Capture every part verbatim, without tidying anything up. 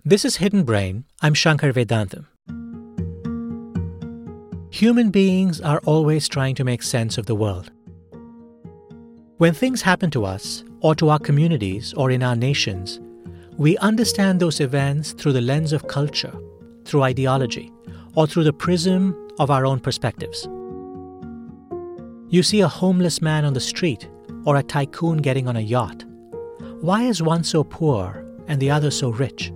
This is Hidden Brain. I'm Shankar Vedantam. Human beings are always trying to make sense of the world. When things happen to us, or to our communities, or in our nations, we understand those events through the lens of culture, through ideology, or through the prism of our own perspectives. You see a homeless man on the street, or a tycoon getting on a yacht. Why is one so poor and the other so rich?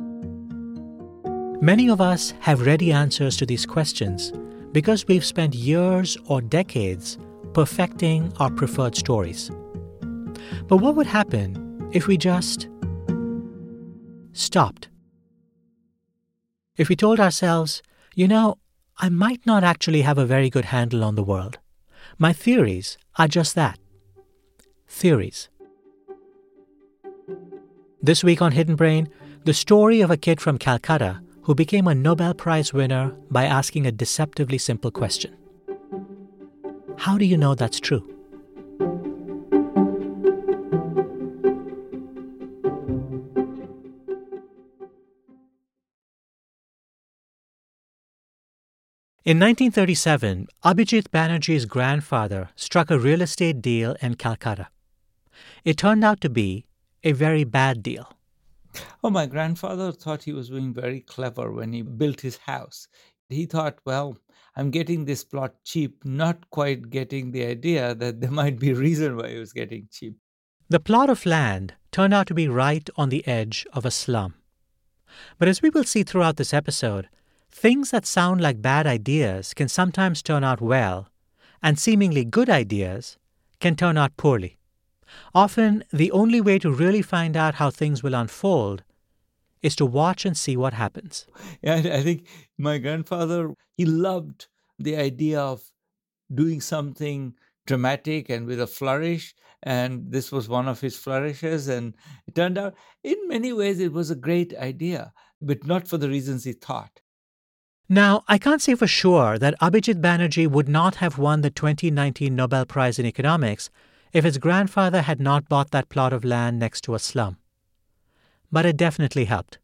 Many of us have ready answers to these questions because we've spent years or decades perfecting our preferred stories. But what would happen if we just stopped? If we told ourselves, you know, I might not actually have a very good handle on the world. My theories are just that. Theories. This week on Hidden Brain, the story of a kid from Calcutta who became a Nobel Prize winner by asking a deceptively simple question. How do you know that's true? In nineteen thirty-seven, Abhijit Banerjee's grandfather struck a real estate deal in Calcutta. It turned out to be a very bad deal. Oh, my grandfather thought he was being very clever when he built his house. He thought, well, I'm getting this plot cheap, not quite getting the idea that there might be a reason why it was getting cheap. The plot of land turned out to be right on the edge of a slum. But as we will see throughout this episode, things that sound like bad ideas can sometimes turn out well, and seemingly good ideas can turn out poorly. Often, the only way to really find out how things will unfold is to watch and see what happens. Yeah, I think my grandfather, he loved the idea of doing something dramatic and with a flourish, and this was one of his flourishes, and it turned out, in many ways, it was a great idea, but not for the reasons he thought. Now, I can't say for sure that Abhijit Banerjee would not have won the twenty nineteen Nobel Prize in Economics if his grandfather had not bought that plot of land next to a slum. But it definitely helped.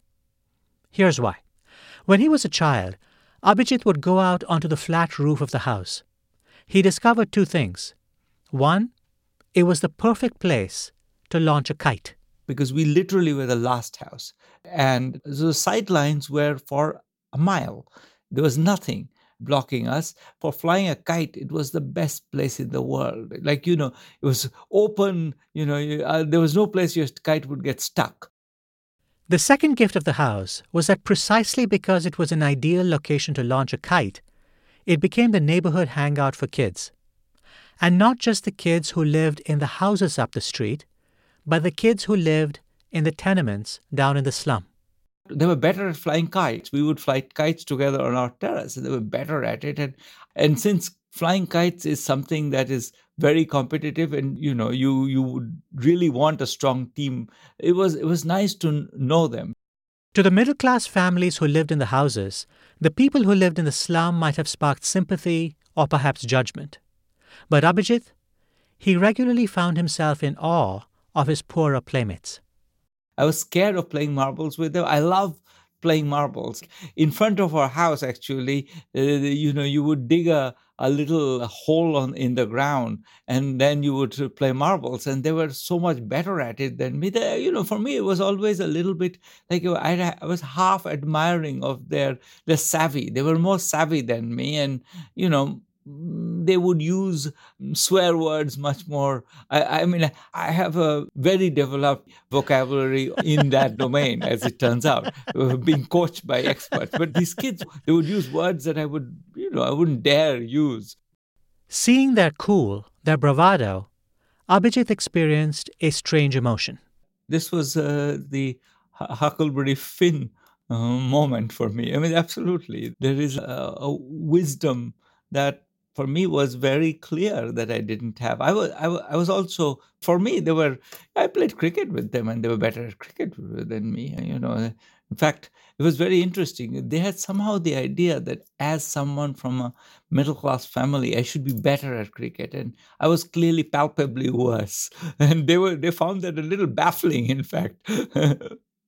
Here's why. When he was a child, Abhijit would go out onto the flat roof of the house. He discovered two things. One, it was the perfect place to launch a kite. Because we literally were the last house. And the sightlines were for a mile. There was nothing blocking us. For flying a kite, it was the best place in the world. Like, you know, it was open, you know, you, uh, there was no place your kite would get stuck. The second gift of the house was that precisely because it was an ideal location to launch a kite, it became the neighborhood hangout for kids. And not just the kids who lived in the houses up the street, but the kids who lived in the tenements down in the slum. They were better at flying kites. We would fly kites together on our terrace, and they were better at it. And, and since flying kites is something that is very competitive, and you know, you you would really want a strong team, it was it was nice to know them. To the middle-class families who lived in the houses, the people who lived in the slum might have sparked sympathy or perhaps judgment. But Abhijit, he regularly found himself in awe of his poorer playmates. I was scared of playing marbles with them. I love playing marbles. In front of our house, actually, uh, you know, you would dig a, a little hole on, in the ground, and then you would play marbles. And they were so much better at it than me. They, you know, for me, it was always a little bit like I, I was half admiring of their, their savvy. They were more savvy than me. And, you know, they would use swear words much more. I, I mean, I have a very developed vocabulary in that domain, as it turns out, being coached by experts. But these kids, they would use words that I would, you know, I wouldn't dare use. Seeing their cool, their bravado, Abhijit experienced a strange emotion. This was uh, the Huckleberry Finn uh, moment for me. I mean, absolutely. There is a, a wisdom that for me was very clear that I didn't have. I was, I was, I was also, for me, they were, I played cricket with them and they were better at cricket than me, you know. In fact, it was very interesting. They had somehow the idea that as someone from a middle-class family, I should be better at cricket. And I was clearly palpably worse. And they were, they found that a little baffling, in fact.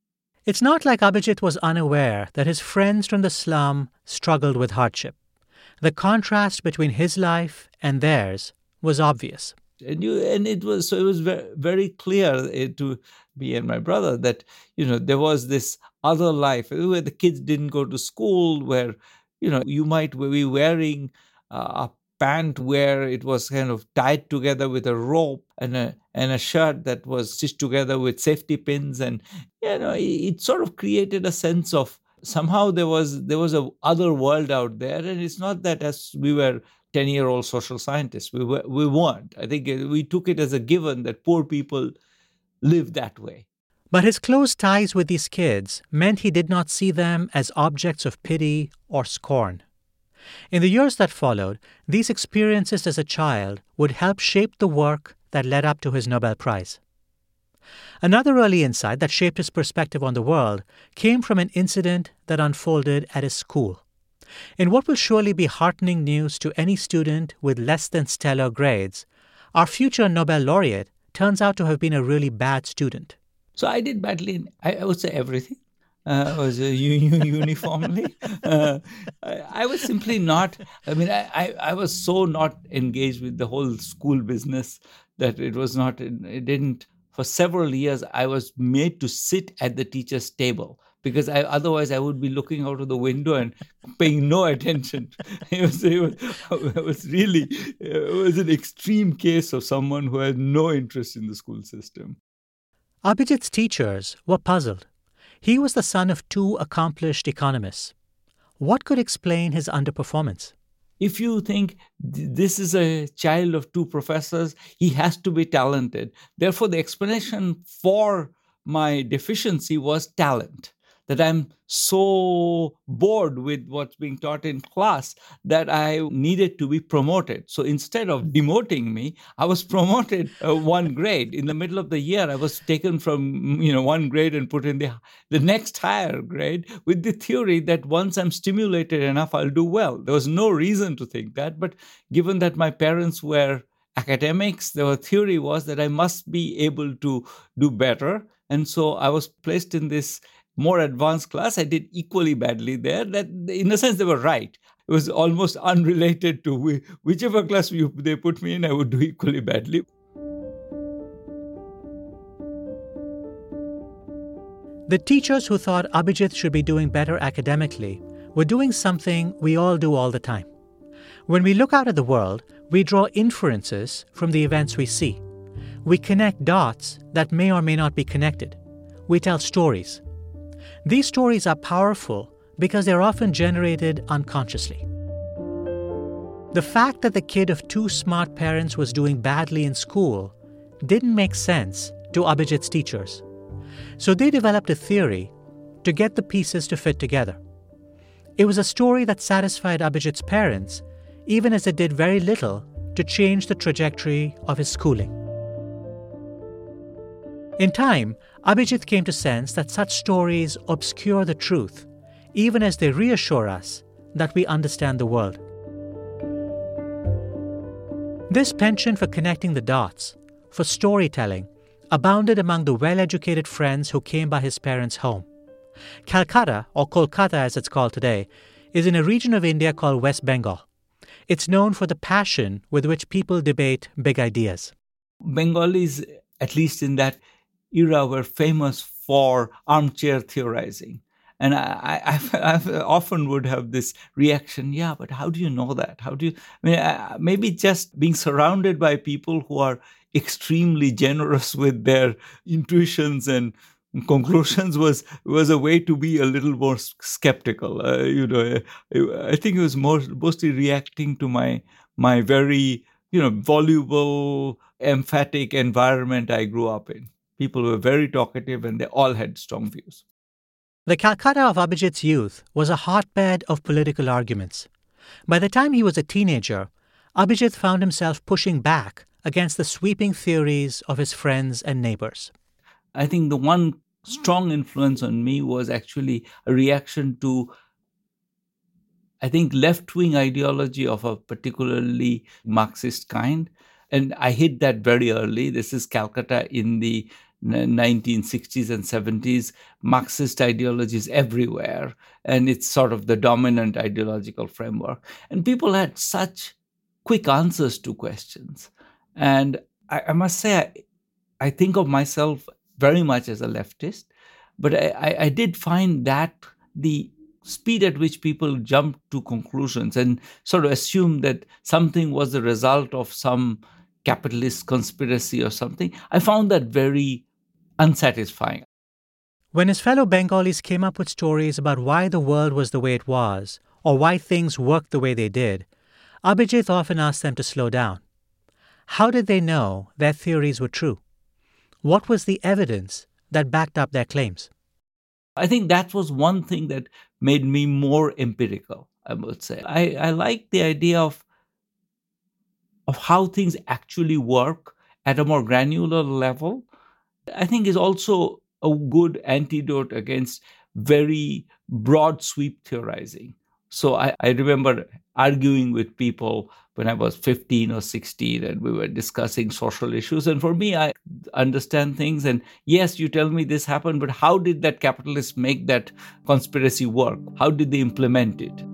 It's not like Abhijit was unaware that his friends from the slum struggled with hardship. The contrast between his life and theirs was obvious. And you and it was so it was very, very clear eh, to me and my brother that you know there was this other life where the kids didn't go to school, where you know you might be wearing uh, a pant where it was kind of tied together with a rope, and a and a shirt that was stitched together with safety pins, and you know it, it sort of created a sense of somehow there was there was a other world out there. And it's not that as we were ten-year-old social scientists. We were, we weren't. I think uh, we took it as a given that poor people live that way. But his close ties with these kids meant he did not see them as objects of pity or scorn. In the years that followed, these experiences as a child would help shape the work that led up to his Nobel Prize. Another early insight that shaped his perspective on the world came from an incident that unfolded at his school. In what will surely be heartening news to any student with less than stellar grades, our future Nobel laureate turns out to have been a really bad student. So I did badly in, I, I would say, everything. Uh, was uh, uniformly. Uh, I, I was simply not, I mean, I, I, I was so not engaged with the whole school business that it was not, it didn't, for several years, I was made to sit at the teacher's table, because I, otherwise I would be looking out of the window and paying no attention. It was, it was, it was really, it was an extreme case of someone who had no interest in the school system. Abhijit's teachers were puzzled. He was the son of two accomplished economists. What could explain his underperformance? If you think this is a child of two professors, he has to be talented. Therefore, the explanation for my deficiency was talent. That I'm so bored with what's being taught in class that I needed to be promoted. So instead of demoting me, I was promoted uh, one grade. In the middle of the year, I was taken from you know one grade and put in the, the next higher grade with the theory that once I'm stimulated enough, I'll do well. There was no reason to think that. But given that my parents were academics, the theory was that I must be able to do better. And so I was placed in this more advanced class. I did equally badly there. That, in a sense, they were right. It was almost unrelated to whichever class you, they put me in, I would do equally badly. The teachers who thought Abhijit should be doing better academically were doing something we all do all the time. When we look out at the world, we draw inferences from the events we see. We connect dots that may or may not be connected. We tell stories. These stories are powerful because they're often generated unconsciously. The fact that the kid of two smart parents was doing badly in school didn't make sense to Abhijit's teachers. So they developed a theory to get the pieces to fit together. It was a story that satisfied Abhijit's parents, even as it did very little to change the trajectory of his schooling. In time, Abhijit came to sense that such stories obscure the truth, even as they reassure us that we understand the world. This penchant for connecting the dots, for storytelling, abounded among the well-educated friends who came by his parents' home. Calcutta, or Kolkata as it's called today, is in a region of India called West Bengal. It's known for the passion with which people debate big ideas. Bengalis, at least in that era, were famous for armchair theorizing. And I, I, I often would have this reaction, yeah, but how do you know that? How do you, I mean, I, maybe just being surrounded by people who are extremely generous with their intuitions and conclusions was was a way to be a little more skeptical. Uh, you know, I, I think it was more, mostly reacting to my my very, you know, voluble, emphatic environment I grew up in. People were very talkative and they all had strong views. The Calcutta of Abhijit's youth was a hotbed of political arguments. By the time he was a teenager, Abhijit found himself pushing back against the sweeping theories of his friends and neighbors. I think the one strong influence on me was actually a reaction to, I think, left-wing ideology of a particularly Marxist kind. And I hit that very early. This is Calcutta in the nineteen sixties and seventies, Marxist ideology is everywhere, and it's sort of the dominant ideological framework. And people had such quick answers to questions. And I, I must say, I, I think of myself very much as a leftist, but I, I, I did find that the speed at which people jumped to conclusions and sort of assumed that something was the result of some capitalist conspiracy or something, I found that very unsatisfying. When his fellow Bengalis came up with stories about why the world was the way it was, or why things worked the way they did, Abhijit often asked them to slow down. How did they know their theories were true? What was the evidence that backed up their claims? I think that was one thing that made me more empirical, I would say. I, I like the idea of, of how things actually work at a more granular level. I think is also a good antidote against very broad sweep theorizing. So I, I remember arguing with people when I was fifteen or sixteen and we were discussing social issues. And for me, I understand things. And yes, you tell me this happened, but how did that capitalist make that conspiracy work? How did they implement it?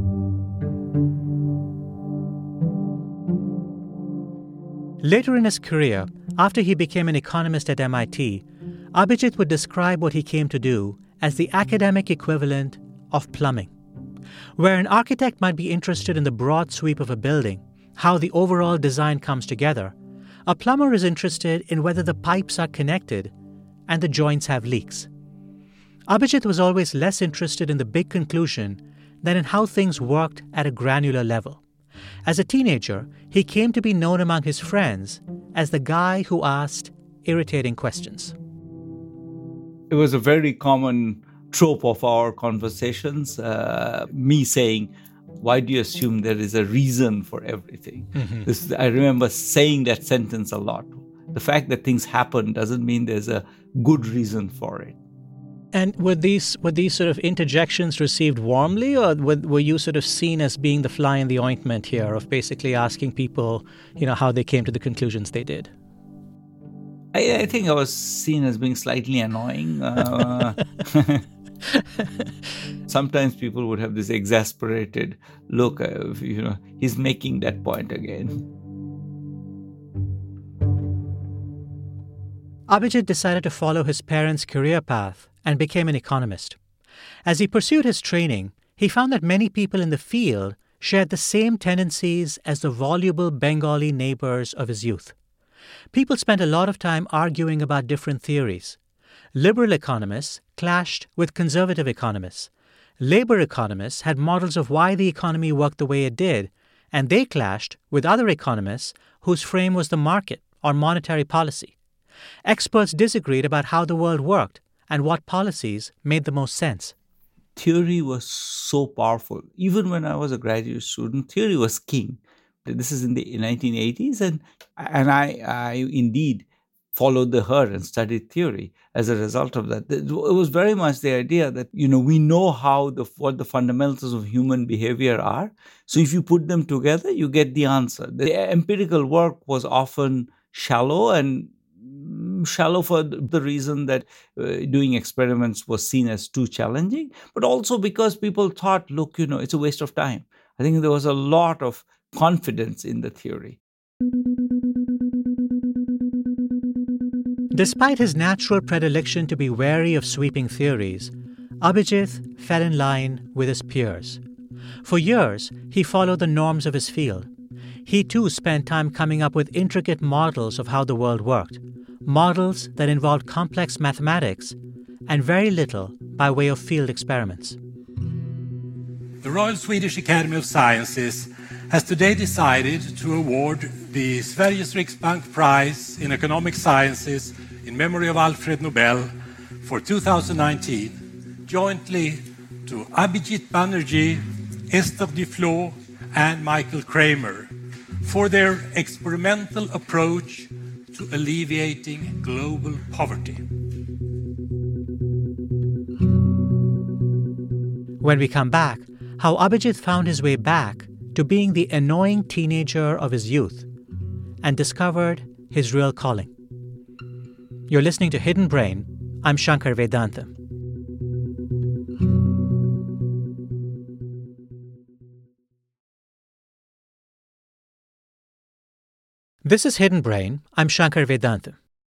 Later in his career, after he became an economist at M I T, Abhijit would describe what he came to do as the academic equivalent of plumbing. Where an architect might be interested in the broad sweep of a building, how the overall design comes together, a plumber is interested in whether the pipes are connected and the joints have leaks. Abhijit was always less interested in the big conclusion than in how things worked at a granular level. As a teenager, he came to be known among his friends as the guy who asked irritating questions. It was a very common trope of our conversations, uh, me saying, why do you assume there is a reason for everything? Mm-hmm. This, I remember saying that sentence a lot. The fact that things happen doesn't mean there's a good reason for it. And were these were these sort of interjections received warmly, or were, were you sort of seen as being the fly in the ointment here of basically asking people, you know, how they came to the conclusions they did? I, I think I was seen as being slightly annoying. Uh, Sometimes people would have this exasperated look of, you know, he's making that point again. Abhijit decided to follow his parents' career path and became an economist. As he pursued his training, he found that many people in the field shared the same tendencies as the voluble Bengali neighbors of his youth. People spent a lot of time arguing about different theories. Liberal economists clashed with conservative economists. Labor economists had models of why the economy worked the way it did, and they clashed with other economists whose frame was the market or monetary policy. Experts disagreed about how the world worked and what policies made the most sense. Theory was so powerful. Even when I was a graduate student, theory was king. This is in the nineteen eighties, and and I, I indeed followed the herd and studied theory as a result of that. It was very much the idea that, you know, we know how the what the fundamentals of human behavior are. So if you put them together, you get the answer. The empirical work was often shallow, and shallow for the reason that uh, doing experiments was seen as too challenging, but also because people thought, look, you know, it's a waste of time. I think there was a lot of confidence in the theory. Despite his natural predilection to be wary of sweeping theories, Abhijit fell in line with his peers. For years, he followed the norms of his field. He too spent time coming up with intricate models of how the world worked, models that involved complex mathematics and very little by way of field experiments. The Royal Swedish Academy of Sciences has today decided to award the Sveriges Riksbank Prize in Economic Sciences in memory of Alfred Nobel for two thousand nineteen, jointly to Abhijit Banerjee, Esther Duflo, and Michael Kramer for their experimental approach to alleviating global poverty. When we come back, how Abhijit found his way back to being the annoying teenager of his youth and discovered his real calling. You're listening to Hidden Brain. I'm Shankar Vedanta. This is Hidden Brain. I'm Shankar Vedanta.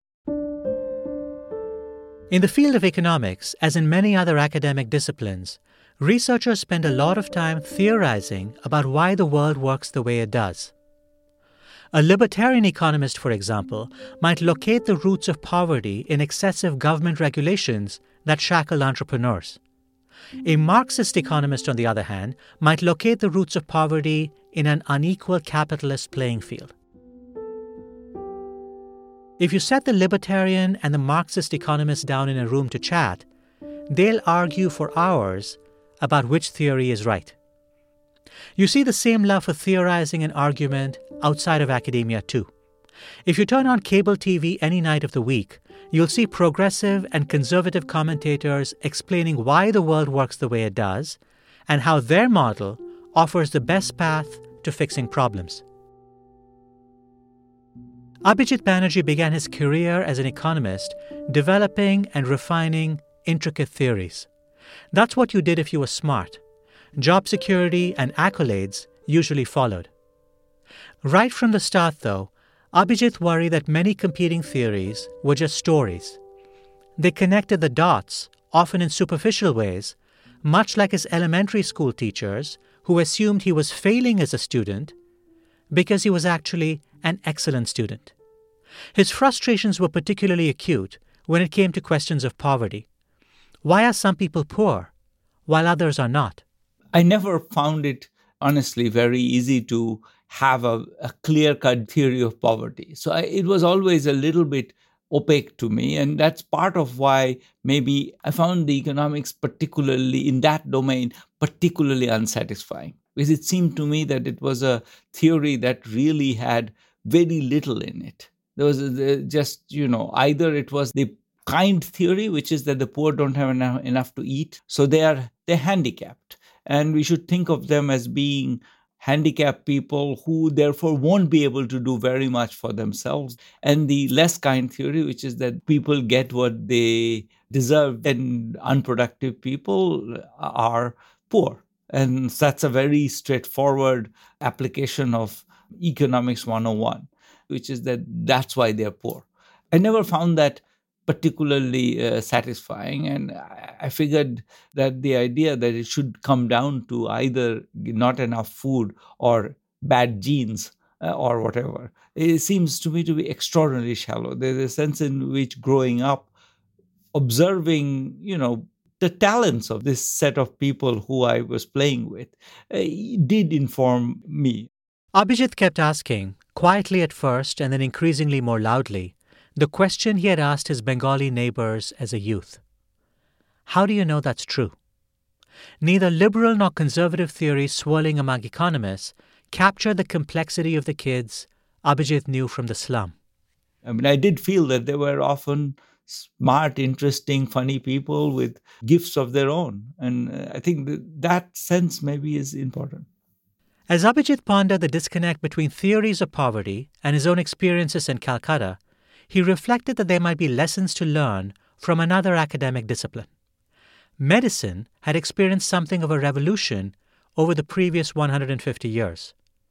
In the field of economics, as in many other academic disciplines, researchers spend a lot of time theorizing about why the world works the way it does. A libertarian economist, for example, might locate the roots of poverty in excessive government regulations that shackle entrepreneurs. A Marxist economist, on the other hand, might locate the roots of poverty in an unequal capitalist playing field. If you set the libertarian and the Marxist economist down in a room to chat, they'll argue for hours about which theory is right. You see the same love for theorizing and argument outside of academia too. If you turn on cable T V any night of the week, you'll see progressive and conservative commentators explaining why the world works the way it does and how their model offers the best path to fixing problems. Abhijit Banerjee began his career as an economist developing and refining intricate theories. That's what you did if you were smart. Job security and accolades usually followed. Right from the start, though, Abhijit worried that many competing theories were just stories. They connected the dots, often in superficial ways, much like his elementary school teachers who assumed he was failing as a student because he was actually an excellent student. His frustrations were particularly acute when it came to questions of poverty. Why are some people poor while others are not? I never found it, honestly, very easy to have a, a clear-cut theory of poverty. So I, it was always a little bit opaque to me. And that's part of why maybe I found the economics, particularly in that domain, particularly unsatisfying. Because it seemed to me that it was a theory that really had very little in it. There was a, just, you know, either it was the kind theory, which is that the poor don't have enough, enough to eat, so they are they're handicapped. And we should think of them as being handicapped people who therefore won't be able to do very much for themselves. And the less kind theory, which is that people get what they deserve and unproductive people are poor. And that's a very straightforward application of economics one oh one, which is that that's why they're poor. I never found that particularly uh, satisfying. And I figured that the idea that it should come down to either not enough food or bad genes uh, or whatever, it seems to me to be extraordinarily shallow. There's a sense in which growing up, observing, you know, the talents of this set of people who I was playing with uh, did inform me. Abhijit kept asking, quietly at first and then increasingly more loudly, the question he had asked his Bengali neighbors as a youth. How do you know that's true? Neither liberal nor conservative theories swirling among economists captured the complexity of the kids Abhijit knew from the slum. I mean, I did feel that they were often smart, interesting, funny people with gifts of their own. And I think that, that sense maybe is important. As Abhijit pondered the disconnect between theories of poverty and his own experiences in Calcutta, he reflected that there might be lessons to learn from another academic discipline. Medicine had experienced something of a revolution over the previous one hundred fifty years.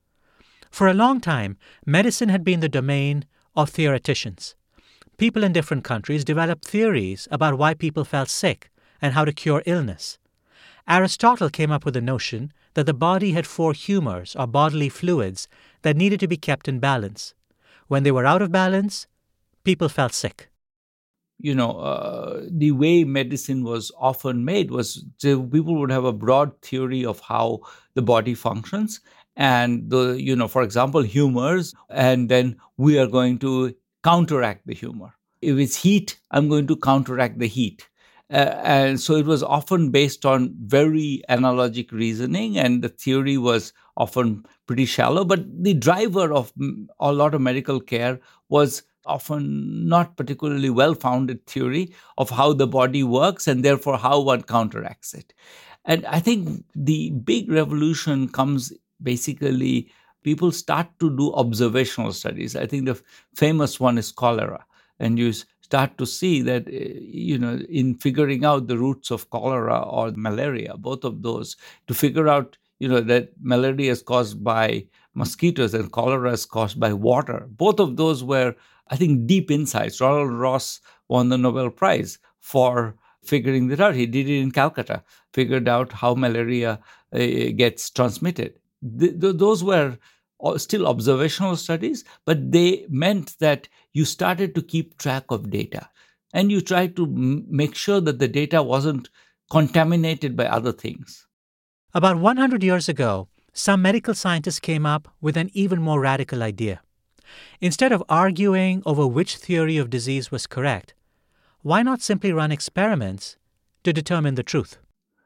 For a long time, medicine had been the domain of theoreticians. People in different countries developed theories about why people felt sick and how to cure illness. Aristotle came up with the notion that the body had four humors, or bodily fluids, that needed to be kept in balance. When they were out of balance, people felt sick. You know, uh, the way medicine was often made was the, people would have a broad theory of how the body functions. And, the you know, for example, humors, and then we are going to counteract the humor. If it's heat, I'm going to counteract the heat. Uh, and so it was often based on very analogic reasoning, and the theory was often pretty shallow. But the driver of a lot of medical care was often not particularly well-founded theory of how the body works and therefore how one counteracts it. And I think the big revolution comes basically, people start to do observational studies. I think the famous one is cholera. And you start to see that, uh, you know, in figuring out the roots of cholera or malaria, both of those, to figure out, you know, that malaria is caused by mosquitoes and cholera is caused by water. Both of those were, I think, deep insights. Ronald Ross won the Nobel Prize for figuring that out. He did it in Calcutta, figured out how malaria uh, gets transmitted. Th- th- those were still observational studies, but they meant that you started to keep track of data and you tried to m- make sure that the data wasn't contaminated by other things. About one hundred years ago, some medical scientists came up with an even more radical idea. Instead of arguing over which theory of disease was correct, why not simply run experiments to determine the truth?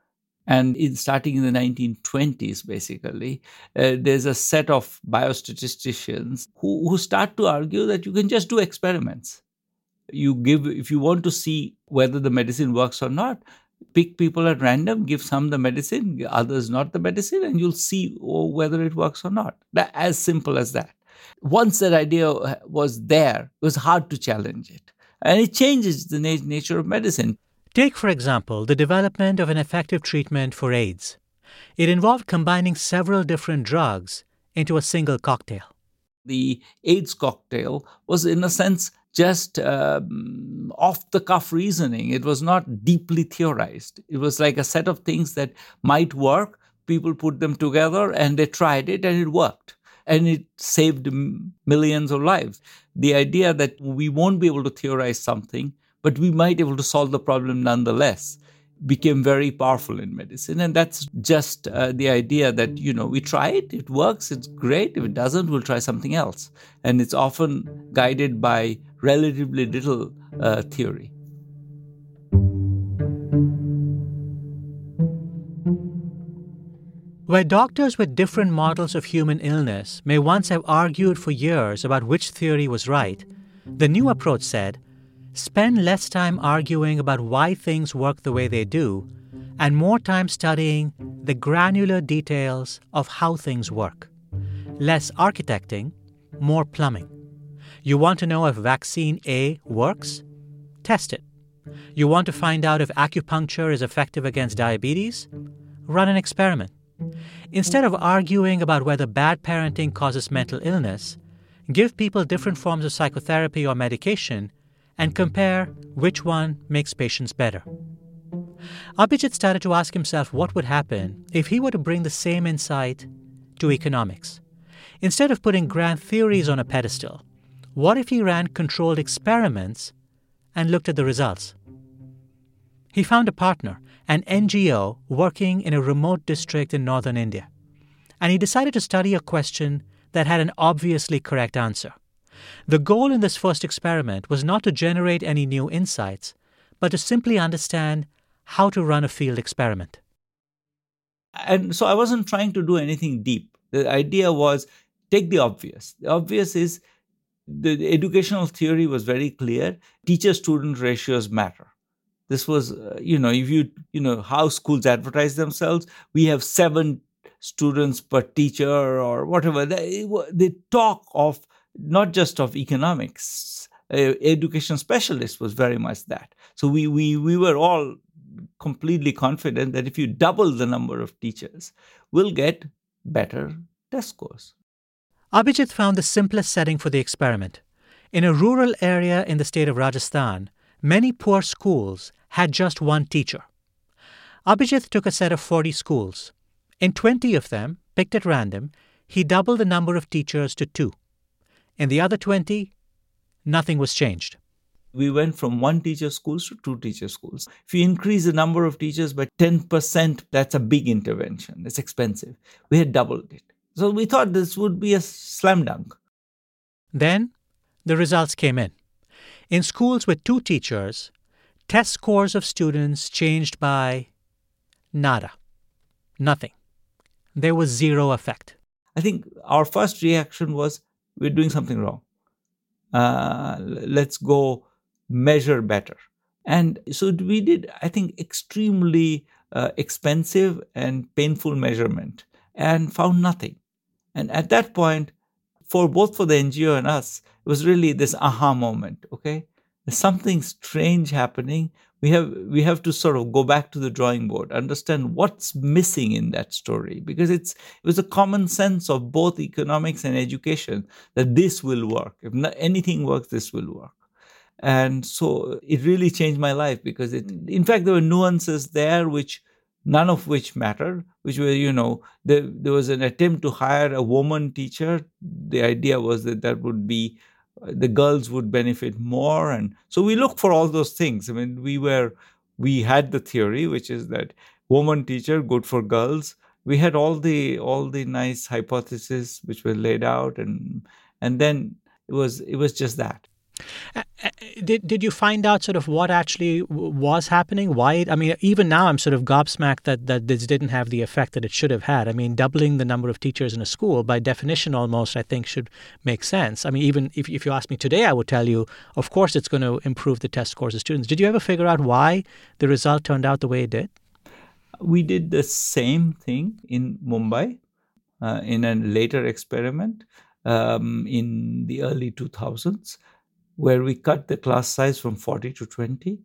And in starting in the nineteen twenties, basically, uh, there's a set of biostatisticians who, who start to argue that you can just do experiments. You give, if you want to see whether the medicine works or not, pick people at random, give some the medicine, others not the medicine, and you'll see oh, whether it works or not. That, as simple as that. Once that idea was there, it was hard to challenge it. And it changes the na- nature of medicine. Take, for example, the development of an effective treatment for AIDS. It involved combining several different drugs into a single cocktail. The AIDS cocktail was, in a sense, just um, off-the-cuff reasoning. It was not deeply theorized. It was like a set of things that might work. People put them together and they tried it and it worked. And it saved millions of lives. The idea that we won't be able to theorize something, but we might be able to solve the problem nonetheless, became very powerful in medicine. And that's just uh, the idea that, you know, we try it, it works, it's great. If it doesn't, we'll try something else. And it's often guided by relatively little uh, theory. Where doctors with different models of human illness may once have argued for years about which theory was right, the new approach said, spend less time arguing about why things work the way they do and more time studying the granular details of how things work. Less architecting, more plumbing. You want to know if vaccine A works? Test it. You want to find out if acupuncture is effective against diabetes? Run an experiment. Instead of arguing about whether bad parenting causes mental illness, give people different forms of psychotherapy or medication and compare which one makes patients better. Abhijit started to ask himself what would happen if he were to bring the same insight to economics. Instead of putting grand theories on a pedestal, what if he ran controlled experiments and looked at the results? He found a partner, an N G O working in a remote district in northern India, and he decided to study a question that had an obviously correct answer. The goal in this first experiment was not to generate any new insights, but to simply understand how to run a field experiment. And so I wasn't trying to do anything deep. The idea was, take the obvious. The obvious is the educational theory was very clear. Teacher-student ratios matter. This was, uh, you know, if you, you know, how schools advertise themselves, we have seven students per teacher or whatever. They, they talk of not just of economics. Uh, education specialist was very much that. So we, we, we were all completely confident that if you double the number of teachers, we'll get better test scores. Abhijit found the simplest setting for the experiment. In a rural area in the state of Rajasthan, many poor schools had just one teacher. Abhijit took a set of forty schools. In twenty of them, picked at random, he doubled the number of teachers to two. In the other twenty, nothing was changed. We went from one teacher schools to two teacher schools. If you increase the number of teachers by ten percent, that's a big intervention. It's expensive. We had doubled it. So we thought this would be a slam dunk. Then the results came in. In schools with two teachers, test scores of students changed by nada, nothing. There was zero effect. I think our first reaction was, we're doing something wrong. Uh, let's go measure better. And so we did, I think, extremely uh, expensive and painful measurement and found nothing. And at that point, for both for the N G O and us, it was really this aha moment, okay? there's something strange happening. We have we have to sort of go back to the drawing board, understand what's missing in that story, because it's it was a common sense of both economics and education that this will work. If not, anything works, this will work. And so it really changed my life, because it, in fact, there were nuances there which none of which mattered, which were, you know, there, there was an attempt to hire a woman teacher. The idea was that that would be, the girls would benefit more. And so we looked for all those things. I mean, we were, we had the theory, which is that woman teacher, good for girls. We had all the, all the nice hypotheses which were laid out. And, and then it was, it was just that. Uh, did did you find out sort of what actually w- was happening? Why? I mean, even now I'm sort of gobsmacked that, that this didn't have the effect that it should have had. I mean, doubling the number of teachers in a school, by definition almost, I think should make sense. I mean, even if, if you ask me today, I would tell you, of course, it's going to improve the test scores of students. Did you ever figure out why the result turned out the way it did? We did the same thing in Mumbai uh, in a later experiment um, in the early two thousands. Where we cut the class size from forty to twenty,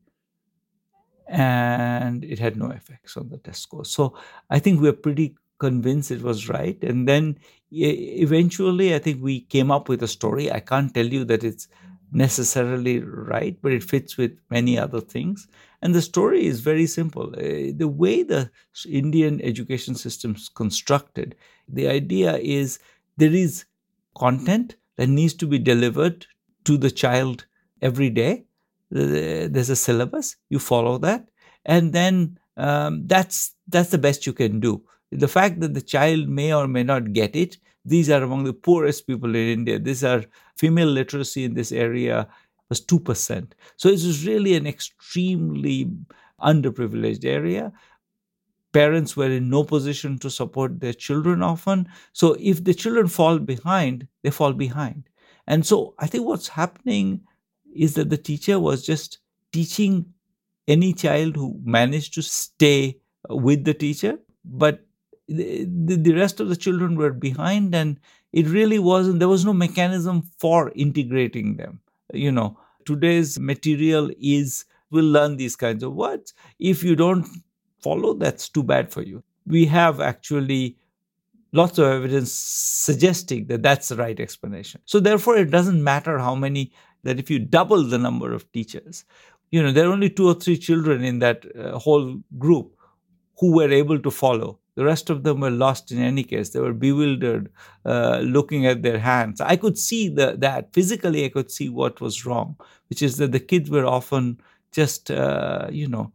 and it had no effects on the test score. So I think we're pretty convinced it was right. And then eventually, I think we came up with a story. I can't tell you that it's necessarily right, but it fits with many other things. And the story is very simple. Uh, the way the Indian education system is constructed, the idea is there is content that needs to be delivered to the child every day. There's a syllabus, you follow that, and then um, that's that's the best you can do. The fact that the child may or may not get it, these are among the poorest people in India. These are female literacy in this area was two percent. So it was really an extremely underprivileged area. Parents were in no position to support their children often. So if the children fall behind, they fall behind. And so I think what's happening is that the teacher was just teaching any child who managed to stay with the teacher, but the, the rest of the children were behind, and it really wasn't, there was no mechanism for integrating them. You know, today's material is, we'll learn these kinds of words. If you don't follow, that's too bad for you. We have actually lots of evidence suggesting that that's the right explanation. So therefore, it doesn't matter how many, that if you double the number of teachers, you know, there are only two or three children in that uh, whole group who were able to follow. The rest of them were lost in any case. They were bewildered, uh, looking at their hands. I could see the, that. Physically, I could see what was wrong, which is that the kids were often just, uh, you know,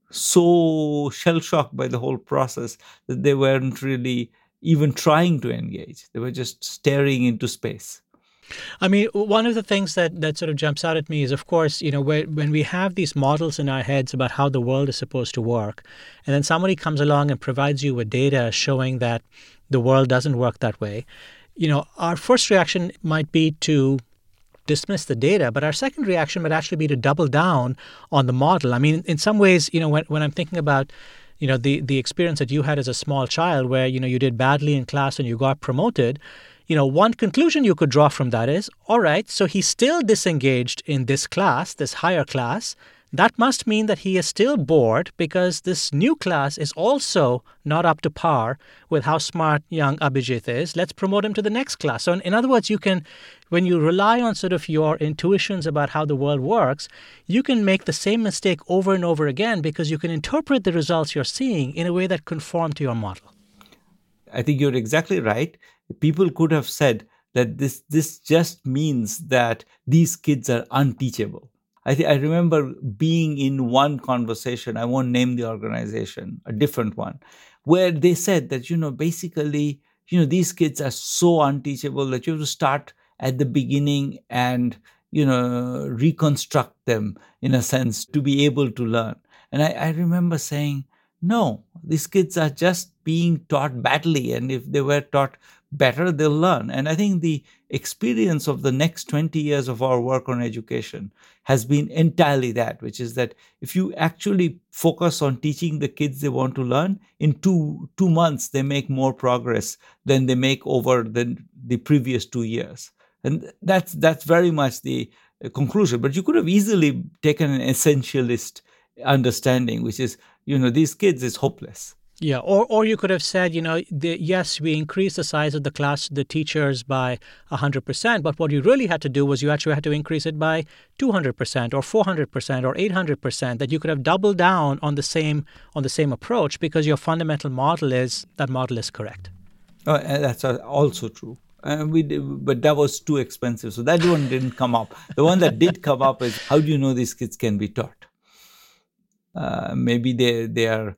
so shell-shocked by the whole process that they weren't really even trying to engage. They were just staring into space. I mean, one of the things that, that sort of jumps out at me is, of course, you know, where, when we have these models in our heads about how the world is supposed to work, and then somebody comes along and provides you with data showing that the world doesn't work that way, you know, our first reaction might be to dismiss the data, but our second reaction might actually be to double down on the model. I mean, in some ways, you know, when, when I'm thinking about you know, the, the experience that you had as a small child where, you know, you did badly in class and you got promoted, you know, one conclusion you could draw from that is, all right, so he's still disengaged in this class, this higher class. That must mean that he is still bored because this new class is also not up to par with how smart young Abhijit is. Let's promote him to the next class. So in, in other words, you can, when you rely on sort of your intuitions about how the world works, you can make the same mistake over and over again because you can interpret the results you're seeing in a way that conform to your model. I think you're exactly right. People could have said that this, this just means that these kids are unteachable. I, th- I remember being in one conversation, I won't name the organization, a different one, where they said that, you know, basically, you know, these kids are so unteachable that you have to start at the beginning and, you know, reconstruct them in a sense to be able to learn. And I, I remember saying, no, these kids are just being taught badly. And if they were taught better, they'll learn. And I think the experience of the next twenty years of our work on education has been entirely that, which is that if you actually focus on teaching the kids they want to learn, in two two months, they make more progress than they make over the, the previous two years. And that's that's very much the uh, conclusion. But you could have easily taken an essentialist understanding, which is, you know, these kids is hopeless. Yeah, or or you could have said, you know, the, yes, we increased the size of the class, the teachers by one hundred percent, but what you really had to do was you actually had to increase it by two hundred percent or four hundred percent or eight hundred percent, that you could have doubled down on the same on the same approach because your fundamental model is, that model is correct. Oh, and that's also true. Uh, we did, but that was too expensive. So that one didn't come up. The one that did come up is, how do you know these kids can be taught? Uh, maybe they they are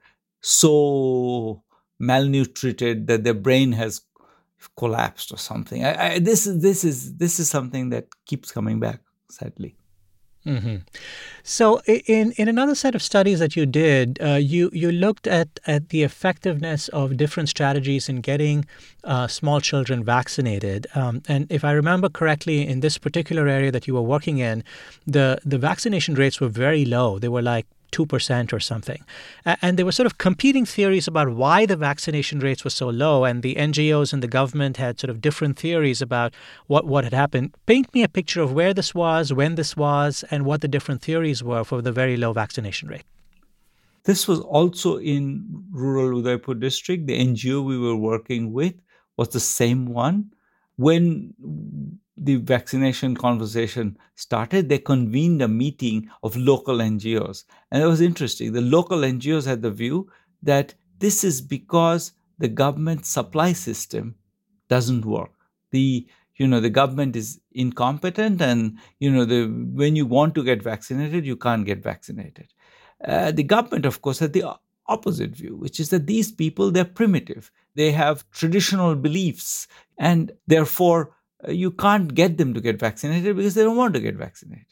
so malnutrited that their brain has collapsed or something. I, I, this is this is this is something that keeps coming back, sadly. Mm-hmm. So, in in another set of studies that you did, uh, you you looked at at the effectiveness of different strategies in getting uh, small children vaccinated. Um, and if I remember correctly, in this particular area that you were working in, the the vaccination rates were very low. They were like two percent or something. And there were sort of competing theories about why the vaccination rates were so low, and the N G Os and the government had sort of different theories about what, what had happened. Paint me a picture of where this was, when this was, and what the different theories were for the very low vaccination rate. This was also in rural Udaipur district. The N G O we were working with was the same one. When the vaccination conversation started, they convened a meeting of local N G Os. And it was interesting. The local N G Os had the view that this is because the government supply system doesn't work. The you know the government is incompetent, and you know the when you want to get vaccinated, you can't get vaccinated. Uh, the government, of course, had the opposite view, which is that these people, they're primitive. They have traditional beliefs, and therefore uh, you can't get them to get vaccinated because they don't want to get vaccinated.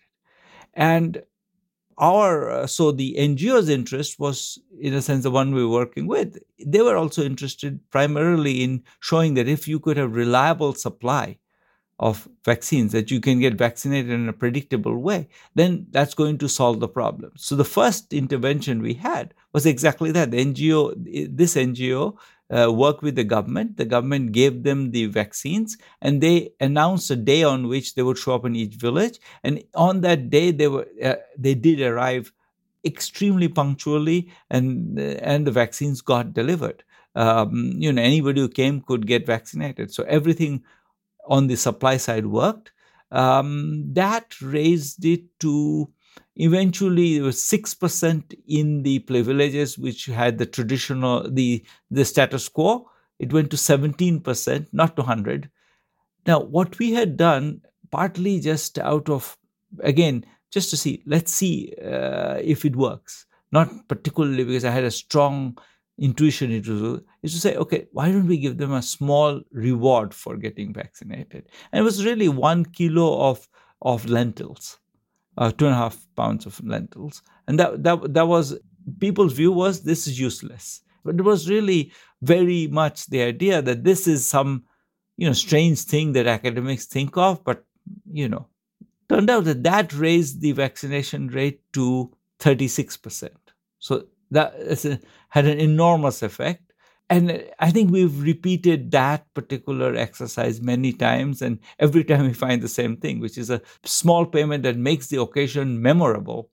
And our, uh, so the N G O's interest was, in a sense, the one we were working with. They were also interested primarily in showing that if you could have reliable supply of vaccines, that you can get vaccinated in a predictable way, then that's going to solve the problem. So the first intervention we had was exactly that. The N G O, this N G O uh, worked with the government. The government gave them the vaccines, and they announced a day on which they would show up in each village. And on that day, they were uh, they did arrive extremely punctually, and uh, and the vaccines got delivered. Um, you know, anybody who came could get vaccinated. So everything on the supply side worked. Um, that raised it to, eventually it was six percent in the villages which had the traditional, the, the status quo. It went to seventeen percent, not to one hundred. Now, what we had done, partly just out of, again, just to see, let's see uh, if it works. Not particularly because I had a strong intuition into is to say, okay, why don't we give them a small reward for getting vaccinated? And it was really one kilo of of lentils, uh, two and a half pounds of lentils, and that that that was people's view was this is useless, but it was really very much the idea that this is some you know strange thing that academics think of, but you know, turned out that that raised the vaccination rate to thirty-six percent. So that a, had an enormous effect. And I think we've repeated that particular exercise many times, and every time we find the same thing, which is a small payment that makes the occasion memorable,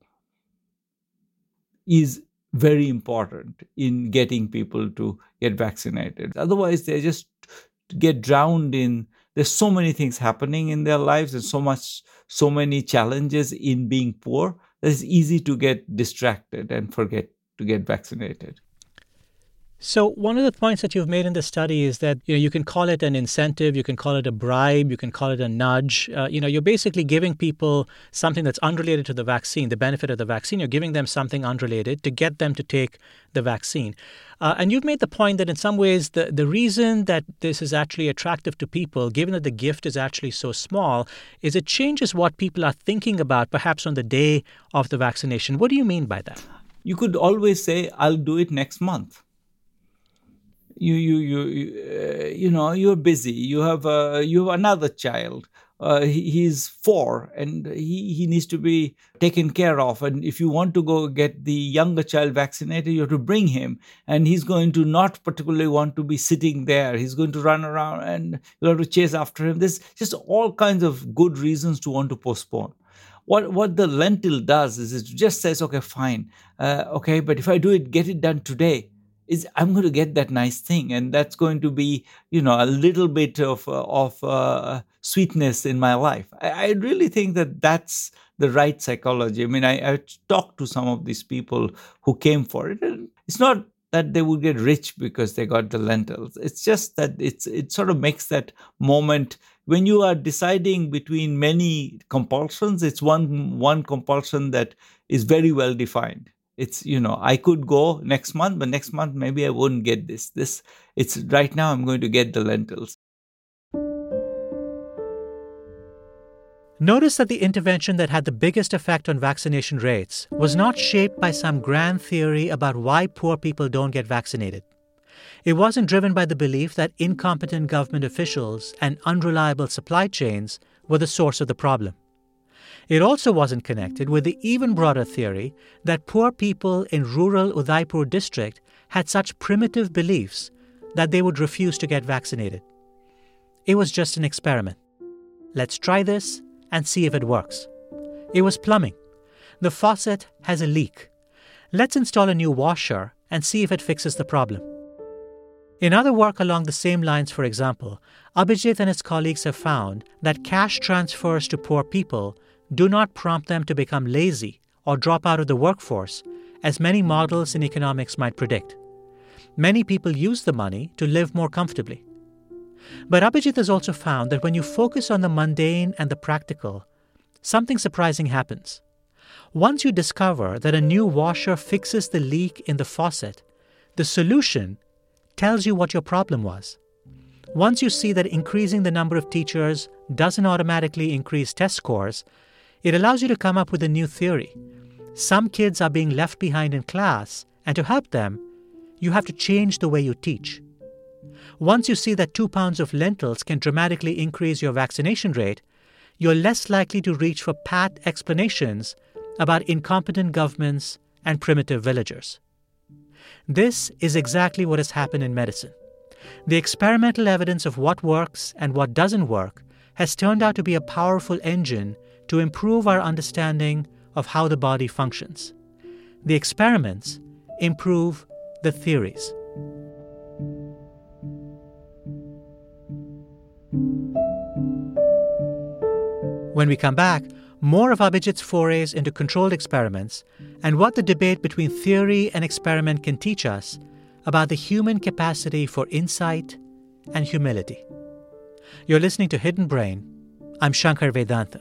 is very important in getting people to get vaccinated. Otherwise, they just get drowned in, there's so many things happening in their lives and so much, so many challenges in being poor, that it's easy to get distracted and forget to get vaccinated. So one of the points that you've made in the study is that you know you can call it an incentive, you can call it a bribe, you can call it a nudge. Uh, you know, you're basically giving people something that's unrelated to the vaccine, the benefit of the vaccine. You're giving them something unrelated to get them to take the vaccine. Uh, and you've made the point that in some ways the, the reason that this is actually attractive to people, given that the gift is actually so small, is it changes what people are thinking about perhaps on the day of the vaccination. What do you mean by that? You could always say, I'll do it next month. You, you, you, you, uh, you know, you're busy. You have, uh, you have another child. Uh, he, he's four, and he, he needs to be taken care of. And if you want to go get the younger child vaccinated, you have to bring him. And he's going to not particularly want to be sitting there. He's going to run around, and you'll have to chase after him. There's just all kinds of good reasons to want to postpone. What what the lentil does is it just says, okay, fine, uh, okay, but if I do it, get it done today, is I'm going to get that nice thing, and that's going to be, you know, a little bit of uh, of uh, sweetness in my life. I, I really think that that's the right psychology. I mean, I, I talked to some of these people who came for it, and it's not that they would get rich because they got the lentils. It's just that it's it sort of makes that moment when you are deciding between many compulsions. It's one one compulsion that is very well defined. It's, you know, I could go next month, but next month maybe I wouldn't get this. This it's right now I'm going to get the lentils. Notice that the intervention that had the biggest effect on vaccination rates was not shaped by some grand theory about why poor people don't get vaccinated. It wasn't driven by the belief that incompetent government officials and unreliable supply chains were the source of the problem. It also wasn't connected with the even broader theory that poor people in rural Udaipur district had such primitive beliefs that they would refuse to get vaccinated. It was just an experiment. Let's try this and see if it works. It was plumbing. The faucet has a leak. Let's install a new washer and see if it fixes the problem. In other work along the same lines, for example, Abhijit and his colleagues have found that cash transfers to poor people do not prompt them to become lazy or drop out of the workforce, as many models in economics might predict. Many people use the money to live more comfortably. But Abhijit has also found that when you focus on the mundane and the practical, something surprising happens. Once you discover that a new washer fixes the leak in the faucet, the solution tells you what your problem was. Once you see that increasing the number of teachers doesn't automatically increase test scores, it allows you to come up with a new theory. Some kids are being left behind in class, and to help them, you have to change the way you teach. Once you see that two pounds of lentils can dramatically increase your vaccination rate, you're less likely to reach for pat explanations about incompetent governments and primitive villagers. This is exactly what has happened in medicine. The experimental evidence of what works and what doesn't work has turned out to be a powerful engine to improve our understanding of how the body functions. The experiments improve the theories. When we come back, more of Abhijit's forays into controlled experiments and what the debate between theory and experiment can teach us about the human capacity for insight and humility. You're listening to Hidden Brain. I'm Shankar Vedantam.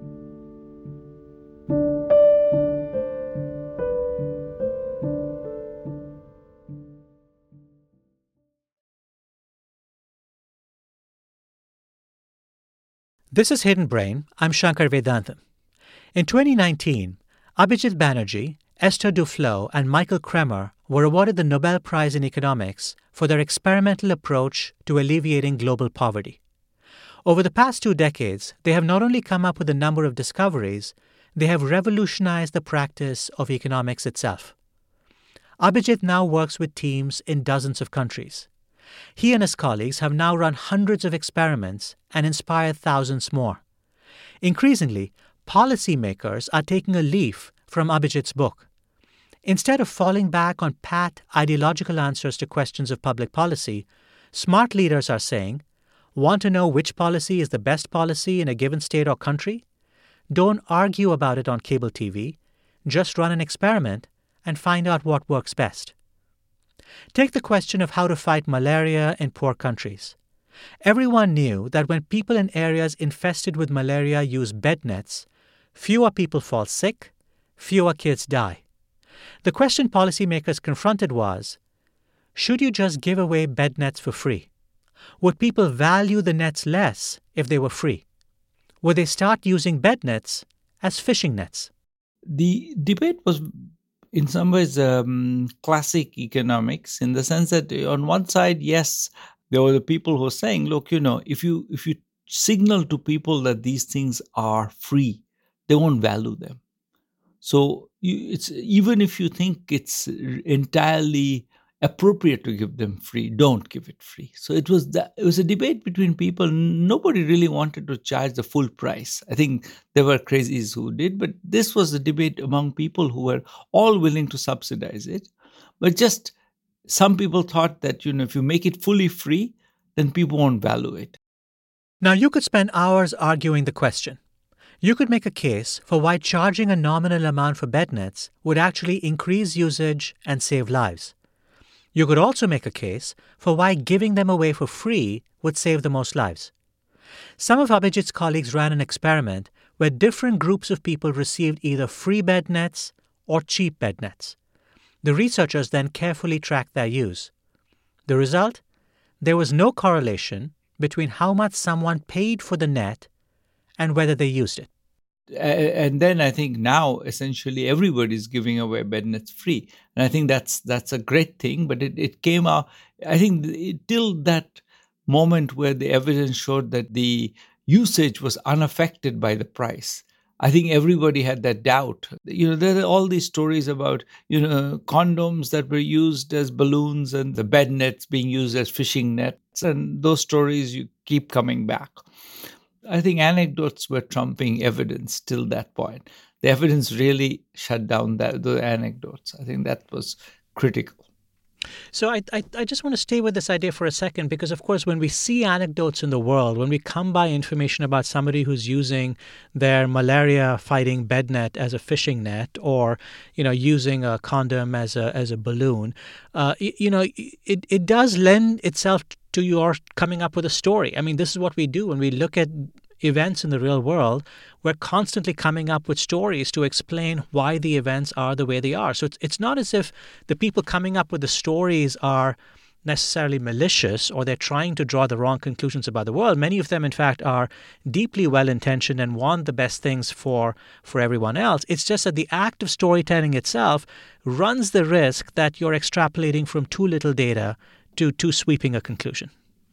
This is Hidden Brain. I'm Shankar Vedantam. In twenty nineteen, Abhijit Banerjee, Esther Duflo, and Michael Kremer were awarded the Nobel Prize in Economics for their experimental approach to alleviating global poverty. Over the past two decades, they have not only come up with a number of discoveries, they have revolutionized the practice of economics itself. Abhijit now works with teams in dozens of countries. He and his colleagues have now run hundreds of experiments and inspired thousands more. Increasingly, policymakers are taking a leaf from Abhijit's book. Instead of falling back on pat ideological answers to questions of public policy, smart leaders are saying, want to know which policy is the best policy in a given state or country? Don't argue about it on cable T V. Just run an experiment and find out what works best. Take the question of how to fight malaria in poor countries. Everyone knew that when people in areas infested with malaria use bed nets, fewer people fall sick, fewer kids die. The question policymakers confronted was, should you just give away bed nets for free? Would people value the nets less if they were free? Would they start using bed nets as fishing nets? The debate was in some ways um, classic economics, in the sense that on one side, yes, there were the people who were saying, look, you know, if you if you signal to people that these things are free, they won't value them. So you, it's even if you think it's entirely appropriate to give them free, don't give it free. So it was that, it was a debate between people. Nobody really wanted to charge the full price. I think there were crazies who did, but this was a debate among people who were all willing to subsidize it. But just some people thought that, you know, if you make it fully free, then people won't value it. Now, you could spend hours arguing the question. You could make a case for why charging a nominal amount for bed nets would actually increase usage and save lives. You could also make a case for why giving them away for free would save the most lives. Some of Abhijit's colleagues ran an experiment where different groups of people received either free bed nets or cheap bed nets. The researchers then carefully tracked their use. The result? There was no correlation between how much someone paid for the net and whether they used it. And then I think now essentially everybody's giving away bed nets free. And I think that's that's a great thing. But it, it came out, I think it, till that moment where the evidence showed that the usage was unaffected by the price, I think everybody had that doubt. You know, there are all these stories about, you know, condoms that were used as balloons and the bed nets being used as fishing nets. And those stories you keep coming back. I think anecdotes were trumping evidence till that point. The evidence really shut down that, the anecdotes. I think that was critical. So I, I I just want to stay with this idea for a second because, of course, when we see anecdotes in the world, when we come by information about somebody who's using their malaria-fighting bed net as a fishing net or, you know, using a condom as a as a balloon, uh, you, you know, it, it does lend itself to your coming up with a story. I mean, this is what we do when we look at events in the real world. We're constantly coming up with stories to explain why the events are the way they are. So it's it's not as if the people coming up with the stories are necessarily malicious or they're trying to draw the wrong conclusions about the world. Many of them, in fact, are deeply well-intentioned and want the best things for, for everyone else. It's just that the act of storytelling itself runs the risk that you're extrapolating from too little data to too sweeping a conclusion.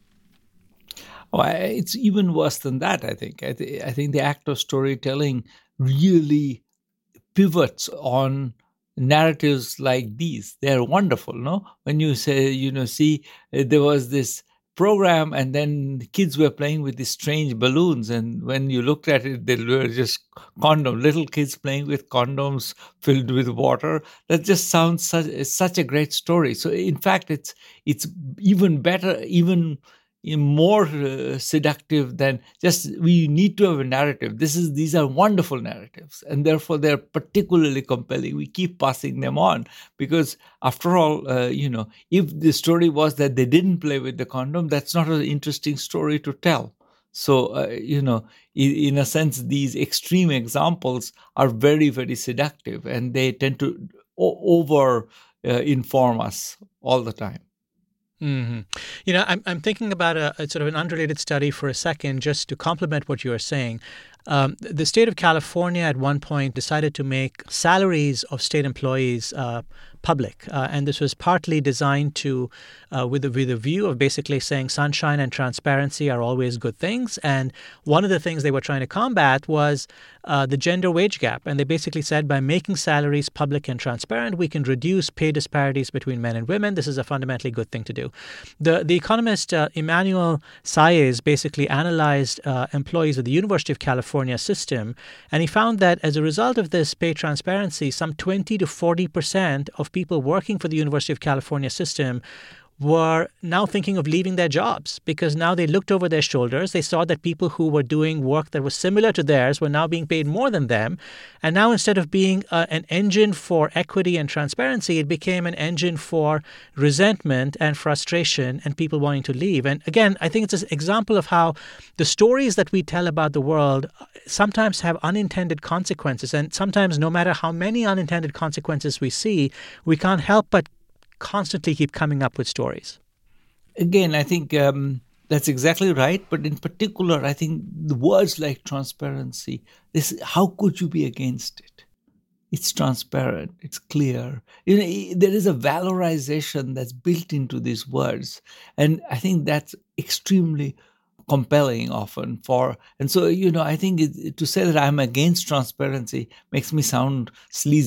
Oh, it's even worse than that, I think. I, th- I think the act of storytelling really pivots on narratives like these. They're wonderful, no? When you say, you know, see, there was this program and then kids were playing with these strange balloons. And when you looked at it, they were just condoms, little kids playing with condoms filled with water. That just sounds such, such a great story. So in fact, it's it's even better, even more uh, seductive than just we need to have a narrative. This is these are wonderful narratives, and therefore they're particularly compelling. We keep passing them on because, after all, uh, you know, if the story was that they didn't play with the condom, that's not an interesting story to tell. So, uh, you know, in, in a sense, these extreme examples are very, very seductive, and they tend to o- over uh, inform us all the time. Mm-hmm. You know, I'm I'm thinking about a, a sort of an unrelated study for a second, just to complement what you are saying. Um, the state of California at one point decided to make salaries of state employees uh, public, uh, and this was partly designed to, uh, with a with a view of basically saying sunshine and transparency are always good things. And one of the things they were trying to combat was uh, the gender wage gap, and they basically said by making salaries public and transparent, we can reduce pay disparities between men and women. This is a fundamentally good thing to do. The the economist uh, Emmanuel Saez basically analyzed uh, employees of the University of California system, and he found that as a result of this pay transparency, some twenty to forty percent of people working for the University of California system were now thinking of leaving their jobs because now they looked over their shoulders. They saw that people who were doing work that was similar to theirs were now being paid more than them. And now instead of being uh, an engine for equity and transparency, it became an engine for resentment and frustration and people wanting to leave. And again, I think it's an example of how the stories that we tell about the world sometimes have unintended consequences. And sometimes no matter how many unintended consequences we see, we can't help but constantly keep coming up with stories. Again, I think um, that's exactly right. But in particular, I think the words like transparency, this, how could you be against it? It's transparent. It's clear. You know, there is a valorization that's built into these words. And I think that's extremely compelling often for, and so, you know, I think it, to say that I'm against transparency makes me sound sleazy.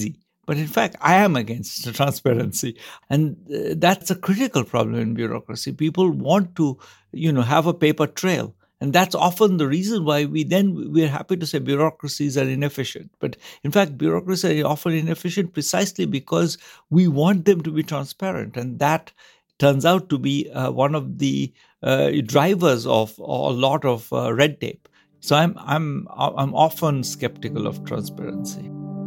But in fact, I am against the transparency. And uh, that's a critical problem in bureaucracy. People want to, you know, have a paper trail. And that's often the reason why we then, we're happy to say bureaucracies are inefficient. But in fact, bureaucracies are often inefficient precisely because we want them to be transparent. And that turns out to be uh, one of the uh, drivers of a lot of uh, red tape. So I'm, I'm, I'm often skeptical of transparency.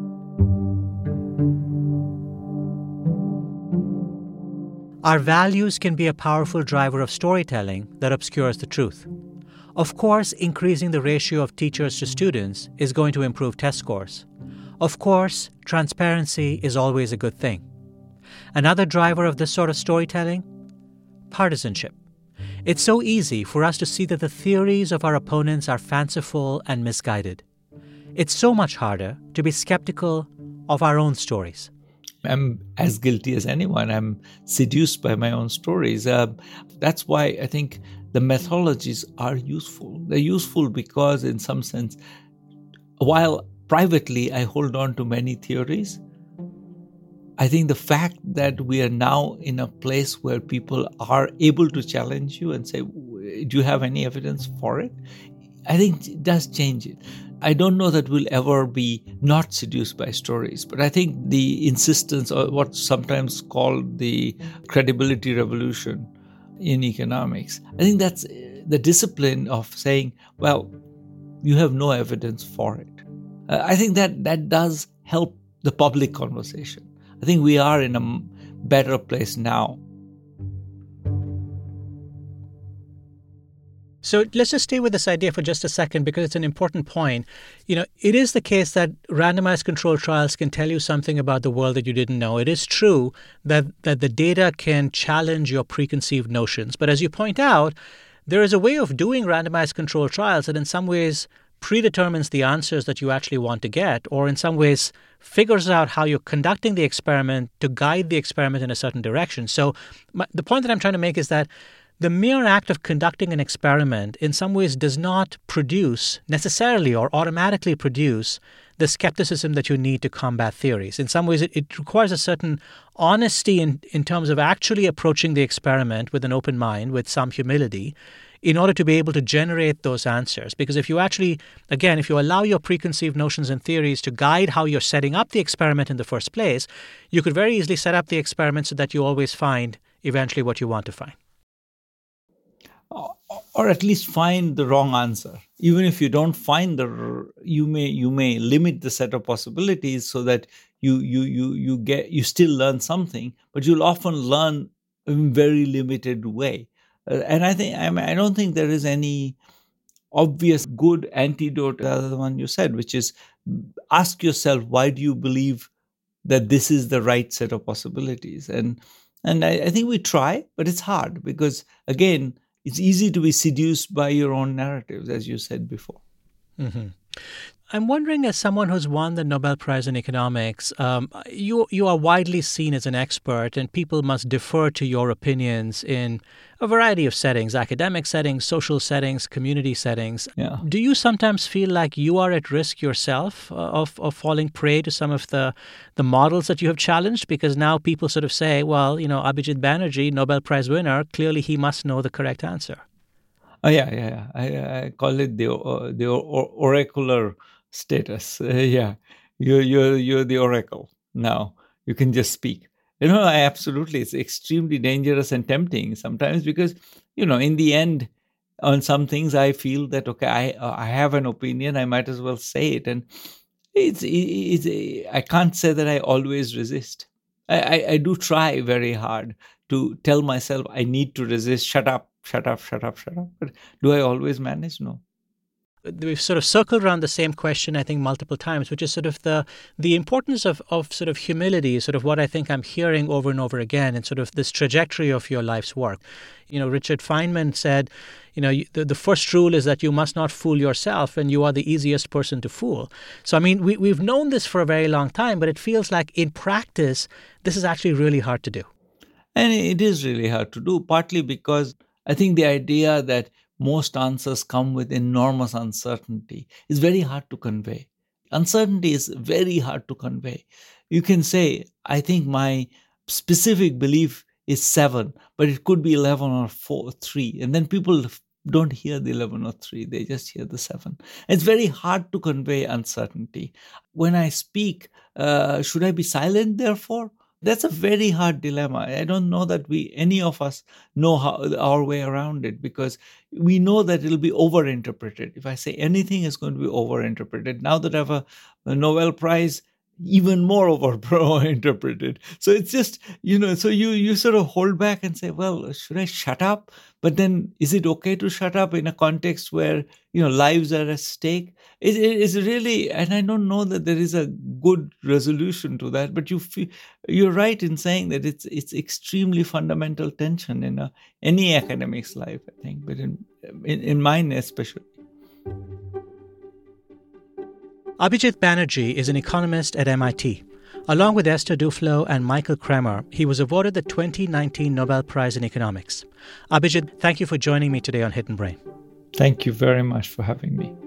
Our values can be a powerful driver of storytelling that obscures the truth. Of course, increasing the ratio of teachers to students is going to improve test scores. Of course, transparency is always a good thing. Another driver of this sort of storytelling? Partisanship. It's so easy for us to see that the theories of our opponents are fanciful and misguided. It's so much harder to be skeptical of our own stories. I'm as guilty as anyone. I'm seduced by my own stories. Uh, that's why I think the methodologies are useful. They're useful because, in some sense, while privately I hold on to many theories, I think the fact that we are now in a place where people are able to challenge you and say, do you have any evidence for it? I think it does change it. I don't know that we'll ever be not seduced by stories, but I think the insistence, or what's sometimes called the credibility revolution in economics, I think that's the discipline of saying, well, you have no evidence for it. Uh, I think that that does help the public conversation. I think we are in a better place now. So let's just stay with this idea for just a second because it's an important point. You know, it is the case that randomized controlled trials can tell you something about the world that you didn't know. It is true that, that the data can challenge your preconceived notions. But as you point out, there is a way of doing randomized controlled trials that in some ways predetermines the answers that you actually want to get, or in some ways figures out how you're conducting the experiment to guide the experiment in a certain direction. So my, the point that I'm trying to make is that the mere act of conducting an experiment in some ways does not produce necessarily or automatically produce the skepticism that you need to combat theories. In some ways, it, it requires a certain honesty in, in terms of actually approaching the experiment with an open mind, with some humility, in order to be able to generate those answers. Because if you actually, again, if you allow your preconceived notions and theories to guide how you're setting up the experiment in the first place, you could very easily set up the experiment so that you always find eventually what you want to find. Or at least find the wrong answer. Even if you don't find the, you may you may limit the set of possibilities so that you you you you get you still learn something, but you'll often learn in a very limited way. Uh, and I think I, mean, I don't think there is any obvious good antidote other than the one you said, which is ask yourself, why do you believe that this is the right set of possibilities? And and I, I think we try, but it's hard because again, it's easy to be seduced by your own narratives, as you said before. Mm-hmm. I'm wondering, as someone who's won the Nobel Prize in economics, um, you you are widely seen as an expert, and people must defer to your opinions in a variety of settings, academic settings, social settings, community settings. Yeah. Do you sometimes feel like you are at risk yourself uh, of, of falling prey to some of the, the models that you have challenged? Because now people sort of say, well, you know, Abhijit Banerjee, Nobel Prize winner, clearly he must know the correct answer. Oh, yeah, yeah, yeah. I, I call it the uh, the or- oracular status. Uh, yeah, you're you're you're the oracle now. You can just speak. You know, I absolutely. It's extremely dangerous and tempting sometimes because, you know, in the end, on some things I feel that okay, I uh, I have an opinion. I might as well say it, and it's it's. I can't say that I always resist. I I, I do try very hard to tell myself I need to resist. Shut up. Shut up, shut up, shut up. But do I always manage? No. We've sort of circled around the same question, I think, multiple times, which is sort of the the importance of, of sort of humility, sort of what I think I'm hearing over and over again, and sort of this trajectory of your life's work. You know, Richard Feynman said, you know, the, the first rule is that you must not fool yourself, and you are the easiest person to fool. So, I mean, we, we've known this for a very long time, but it feels like in practice, this is actually really hard to do. And it is really hard to do, partly because I think the idea that most answers come with enormous uncertainty is very hard to convey. Uncertainty is very hard to convey. you can say, I think my specific belief is seven, but it could be eleven or four, three. And then people don't hear the eleven or three, they just hear the seven. It's very hard to convey uncertainty. When I speak, uh, should I be silent therefore? That's a very hard dilemma. I don't know that we, any of us, know how our way around it, because we know that it'll be overinterpreted. If I say anything, it's going to be overinterpreted. Now that I have a, a Nobel Prize, even more over-interpreted. So it's just, you know, so you, you sort of hold back and say, well, should I shut up? But then is it okay to shut up in a context where, you know, lives are at stake? It, it is really, and I don't know that there is a good resolution to that, but you feel, you're right in saying that it's it's extremely fundamental tension in a, any academic's life, I think, but in, in, in mine especially. Abhijit Banerjee is an economist at M I T. Along with Esther Duflo and Michael Kremer, he was awarded the twenty nineteen Nobel Prize in Economics. Abhijit, thank you for joining me today on Hidden Brain. Thank you very much for having me.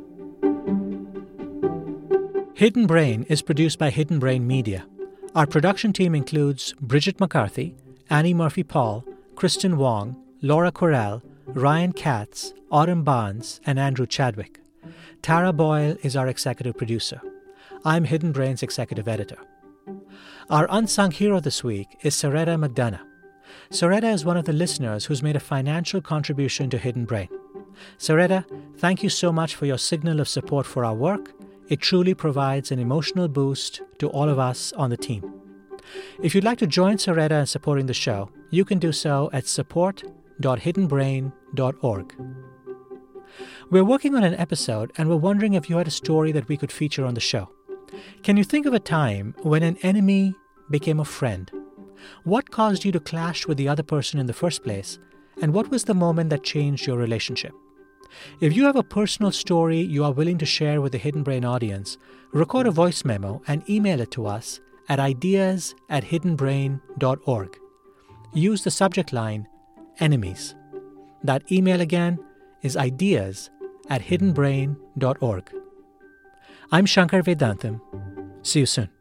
Hidden Brain is produced by Hidden Brain Media. Our production team includes Bridget McCarthy, Annie Murphy-Paul, Kristen Wong, Laura Correll, Ryan Katz, Autumn Barnes, and Andrew Chadwick. Tara Boyle is our executive producer. I'm Hidden Brain's executive editor. Our unsung hero this week is Saretta McDonough. Saretta is one of the listeners who's made a financial contribution to Hidden Brain. Saretta, thank you so much for your signal of support for our work. It truly provides an emotional boost to all of us on the team. If you'd like to join Saretta in supporting the show, you can do so at support dot hidden brain dot org. We're working on an episode and we're wondering if you had a story that we could feature on the show. Can you think of a time when an enemy became a friend? What caused you to clash with the other person in the first place? And what was the moment that changed your relationship? If you have a personal story you are willing to share with the Hidden Brain audience, record a voice memo and email it to us at ideas at hidden brain dot org. Use the subject line, enemies. That email again is ideas at hidden brain dot org. I'm Shankar Vedantam. See you soon.